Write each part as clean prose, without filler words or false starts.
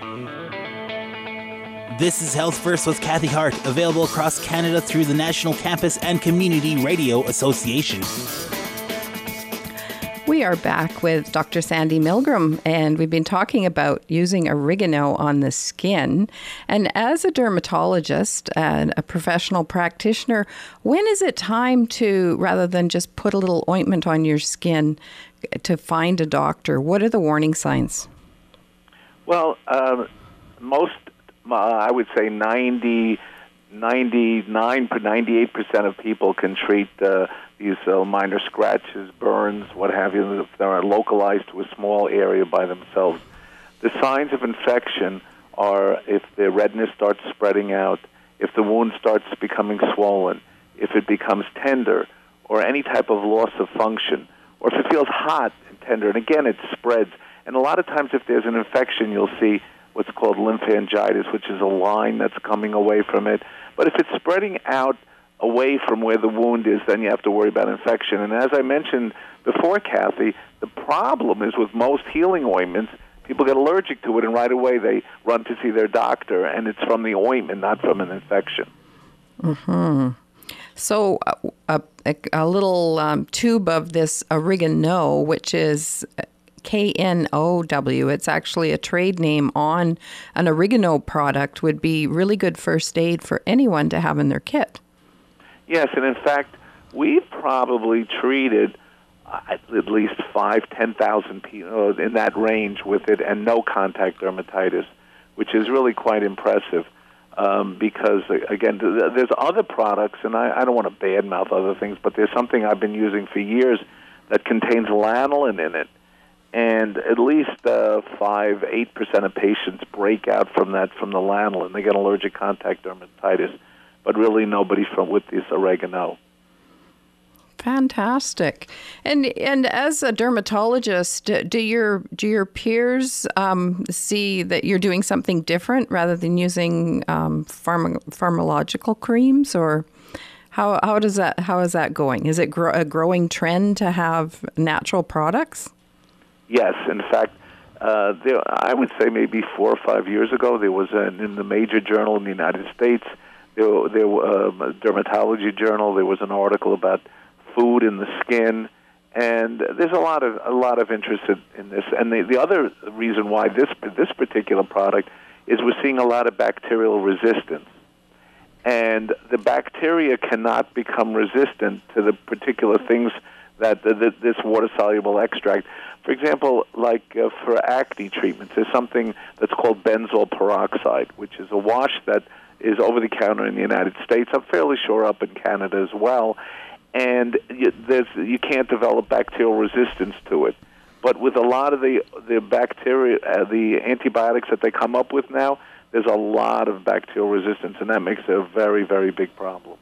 This is Health First with Kathy Hart, available across Canada through the National Campus and Community Radio Association. We are back with Dr. Sandy Milgram, and we've been talking about using oregano on the skin. And as a dermatologist and a professional practitioner, when is it time to, rather than just put a little ointment on your skin, to find a doctor? What are the warning signs? Well, I would say 99%, 98% of people can treat these minor scratches, burns, what have you, if they are localized to a small area by themselves. The signs of infection are if the redness starts spreading out, if the wound starts becoming swollen, if it becomes tender, or any type of loss of function, or if it feels hot and tender, and again, it spreads. And a lot of times if there's an infection, you'll see what's called lymphangitis, which is a line that's coming away from it. But if it's spreading out away from where the wound is, then you have to worry about infection. And as I mentioned before, Kathy, the problem is with most healing ointments, people get allergic to it, and right away they run to see their doctor, and it's from the ointment, not from an infection. Mm-hmm. So a little tube of this oregano, which is KNOW, it's actually a trade name on an oregano product, would be really good first aid for anyone to have in their kit. Yes, and in fact, we've probably treated at least 10,000 people in that range with it, and no contact dermatitis, which is really quite impressive. Because, again, there's other products, and I don't want to badmouth other things, but there's something I've been using for years that contains lanolin in it. And at least 5-8% of patients break out from the lanolin. They get allergic contact dermatitis, but really nobody with this oregano. Fantastic. And as a dermatologist, do your peers see that you're doing something different rather than using pharmacological creams, or how is that going? Is it a growing trend to have natural products? Yes, in fact, I would say maybe 4 or 5 years ago, there was in the major journal in the United States, there a dermatology journal. There was an article about food in the skin, and there's a lot of interest in this. And the other reason why this particular product is we're seeing a lot of bacterial resistance, and the bacteria cannot become resistant to the particular things that this water-soluble extract. For example, like for acne treatments, there's something that's called benzoyl peroxide, which is a wash that is over-the-counter in the United States. I'm fairly sure up in Canada as well. And you can't develop bacterial resistance to it. But with a lot of the bacteria, the antibiotics that they come up with now, there's a lot of bacterial resistance, and that makes it a very, very big problem.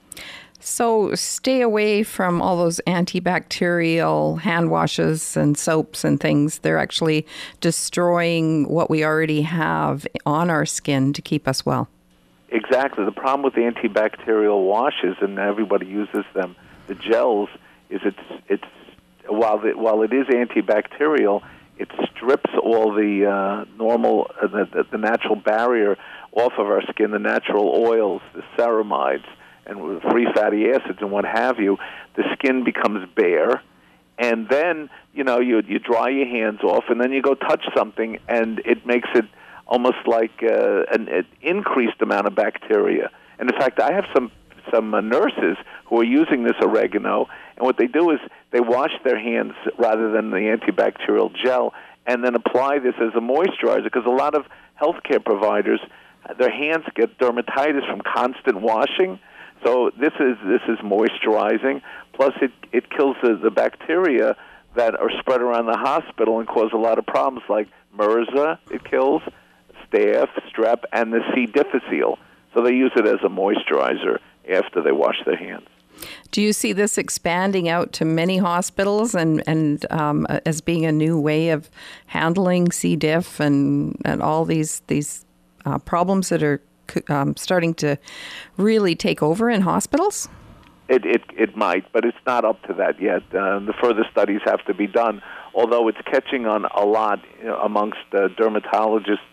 So stay away from all those antibacterial hand washes and soaps and things. They're actually destroying what we already have on our skin to keep us well. Exactly. The problem with the antibacterial washes, and everybody uses them, the gels, is it's while it is antibacterial, it strips all the normal, the natural barrier off of our skin, the natural oils, the ceramides, and free fatty acids and what have you. The skin becomes bare, and then you dry your hands off, and then you go touch something, and it makes it almost like an increased amount of bacteria. And in fact, I have some nurses who are using this oregano, and what they do is they wash their hands rather than the antibacterial gel, and then apply this as a moisturizer, because a lot of healthcare providers, their hands get dermatitis from constant washing. So this is moisturizing. Plus, it kills the bacteria that are spread around the hospital and cause a lot of problems like MRSA. It kills staph, strep, and the C. difficile. So they use it as a moisturizer after they wash their hands. Do you see this expanding out to many hospitals and as being a new way of handling C. diff and all these problems that are starting to really take over in hospitals? It might, but it's not up to that yet. The further studies have to be done, although it's catching on a lot amongst dermatologists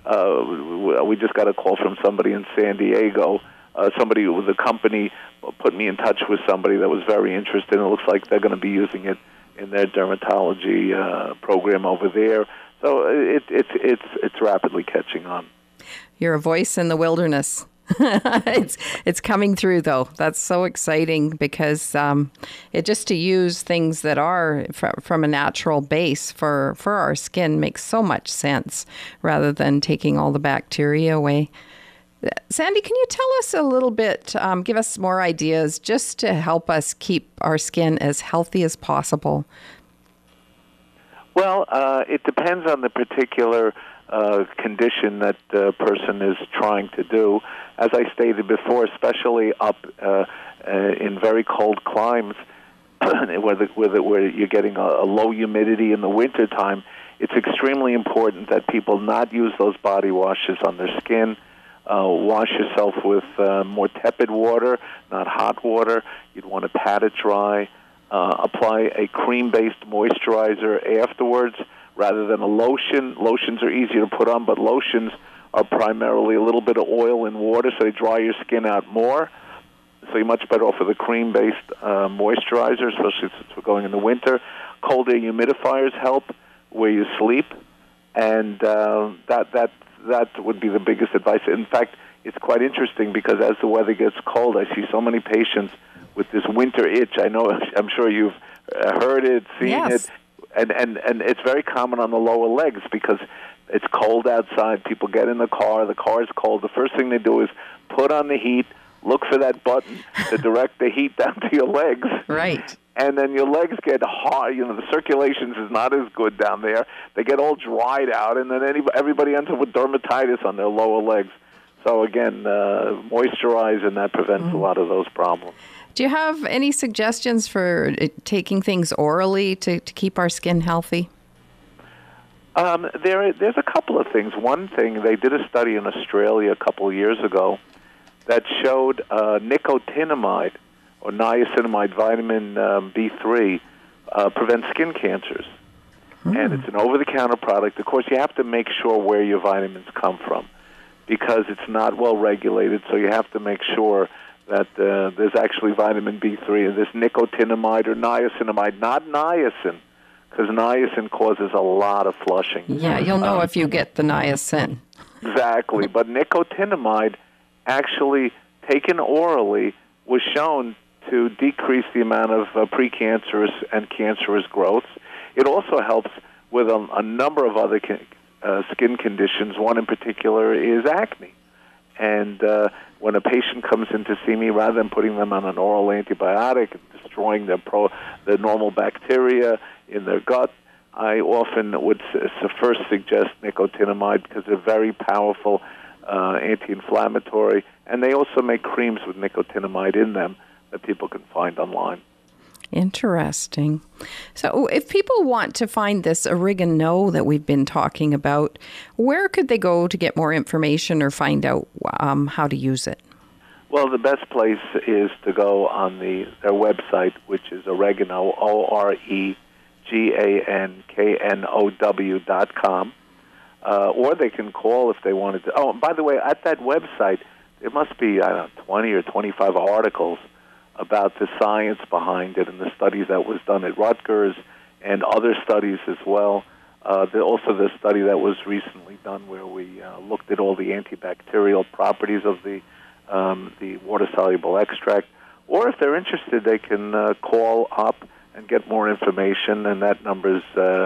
We just got a call from somebody in San Diego. Somebody with a company put me in touch with somebody that was very interested, and it looks like they're going to be using it in their dermatology program over there. So it's rapidly catching on. You're a voice in the wilderness. It's coming through, though. That's so exciting because it just to use things that are from a natural base for our skin makes so much sense rather than taking all the bacteria away. Sandy, can you tell us a little bit, give us more ideas just to help us keep our skin as healthy as possible? Well, it depends on the particular condition that the person is trying to do. As I stated before, especially up in very cold climes where you're getting a low humidity in the wintertime, it's extremely important that people not use those body washes on their skin. Wash yourself with more tepid water, not hot water. You'd want to pat it dry. Apply a cream-based moisturizer afterwards rather than a lotion. Lotions are easier to put on, but lotions are primarily a little bit of oil and water, so they dry your skin out more. So you're much better off with a cream-based moisturizer, especially since we're going in the winter. Cold air humidifiers help where you sleep, and that would be the biggest advice. In fact, it's quite interesting because as the weather gets cold, I see so many patients with this winter itch. I'm sure you've heard it, seen Yes. it, and it's very common on the lower legs because it's cold outside. People get in the car is cold. The first thing they do is put on the heat, look for that button to direct the heat down to your legs. Right. And then your legs get hard. The circulation is not as good down there. They get all dried out, and then everybody ends up with dermatitis on their lower legs. So again, moisturize, and that prevents a lot of those problems. Do you have any suggestions for taking things orally to keep our skin healthy? There's a couple of things. One thing, they did a study in Australia a couple of years ago that showed nicotinamide, or niacinamide, vitamin B3, prevents skin cancers. And it's an over-the-counter product. Of course, you have to make sure where your vitamins come from because it's not well regulated, so you have to make sure that there's actually vitamin B3 and this nicotinamide or niacinamide, not niacin, because niacin causes a lot of flushing. Yeah, you'll know if you get the niacin. Exactly, but nicotinamide actually taken orally was shown to decrease the amount of precancerous and cancerous growths. It also helps with a number of other skin conditions. One in particular is acne. And when a patient comes in to see me, rather than putting them on an oral antibiotic and destroying the normal bacteria in their gut, I often would first suggest nicotinamide because they're very powerful anti-inflammatory, and they also make creams with nicotinamide in them that people can find online. Interesting. So if people want to find this oregano that we've been talking about, where could they go to get more information or find out how to use it? Well, the best place is to go on their website, which is oregano, OREGANKNOW.com, or they can call if they wanted to. Oh, and by the way, at that website, there must be, 20 or 25 articles about the science behind it and the studies that was done at Rutgers and other studies as well. Also the study that was recently done where we looked at all the antibacterial properties of the water-soluble extract. Or if they're interested, they can call up and get more information, and that number is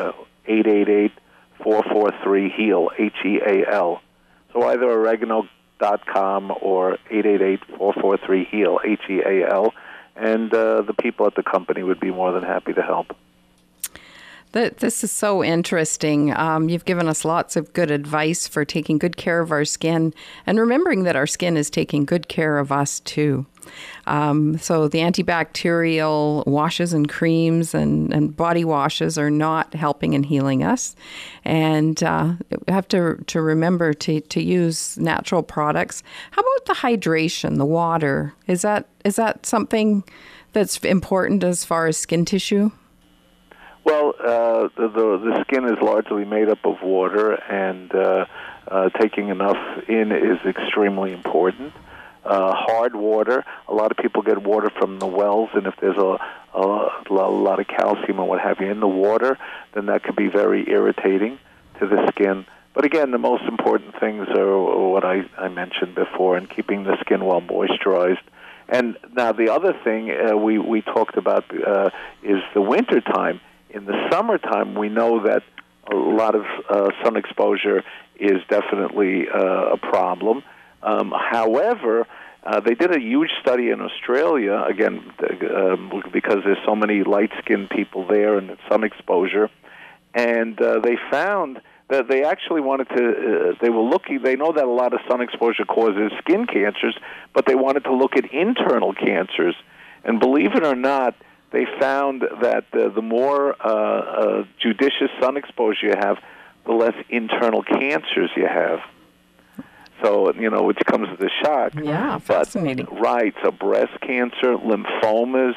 888-443-HEAL, HEAL. So either oregano.com or 888-443-HEAL, HEAL, and the people at the company would be more than happy to help. This is so interesting. You've given us lots of good advice for taking good care of our skin and remembering that our skin is taking good care of us too. So the antibacterial washes and creams and body washes are not helping and healing us. And we have to remember to use natural products. How about the hydration, the water? Is that something that's important as far as skin tissue? Well, the skin is largely made up of water, and taking enough in is extremely important. Hard water. A lot of people get water from the wells, and if there's a lot of calcium or what have you in the water, then that could be very irritating to the skin. But again, the most important things are what I mentioned before, and keeping the skin well moisturized. And now the other thing we talked about is the winter time. In the summertime, we know that a lot of sun exposure is definitely a problem. However, they did a huge study in Australia, again, because there's so many light-skinned people there and sun exposure, and they found that they actually wanted to, they know that a lot of sun exposure causes skin cancers, but they wanted to look at internal cancers. And believe it or not, they found that the more judicious sun exposure you have, the less internal cancers you have. So, which comes as a shock. Yeah, fascinating. But, right, so breast cancer, lymphomas,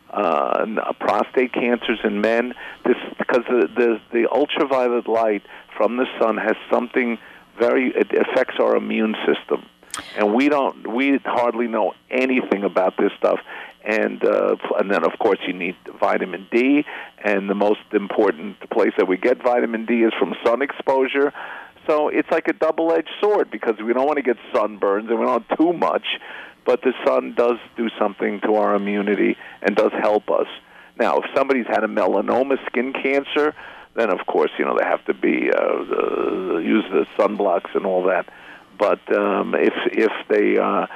prostate cancers in men, because the ultraviolet light from the sun has something it affects our immune system. And we hardly know anything about this stuff. And then, of course, you need vitamin D, and the most important place that we get vitamin D is from sun exposure. So it's like a double-edged sword, because we don't want to get sunburns, and we don't want too much, but the sun does do something to our immunity and does help us. Now, if somebody's had a melanoma skin cancer, then, of course, they have to be use the sunblocks and all that. But if they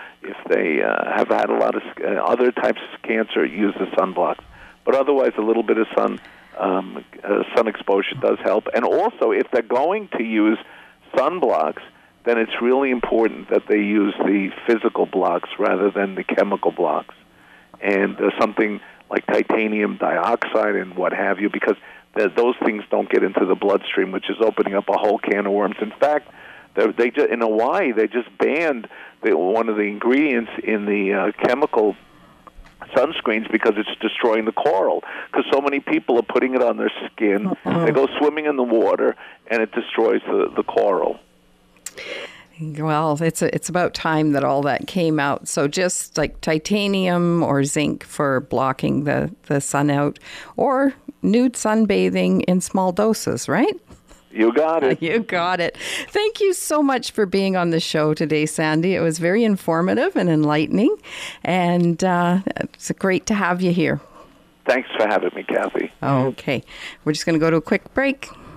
have had a lot of other types of cancer, use the sunblocks. But otherwise, a little bit of sun exposure does help. And also, if they're going to use sunblocks, then it's really important that they use the physical blocks rather than the chemical blocks. And something like titanium dioxide and what have you, because those things don't get into the bloodstream, which is opening up a whole can of worms. In fact, in Hawaii, they just banned one of the ingredients in the chemical sunscreens because it's destroying the coral. Because so many people are putting it on their skin. They go swimming in the water, and it destroys the coral. Well, it's about time that all that came out. So just like titanium or zinc for blocking the sun out, or nude sunbathing in small doses, right? You got it. You got it. Thank you so much for being on the show today, Sandy. It was very informative and enlightening, and it's great to have you here. Thanks for having me, Kathy. Okay. We're just going to go to a quick break.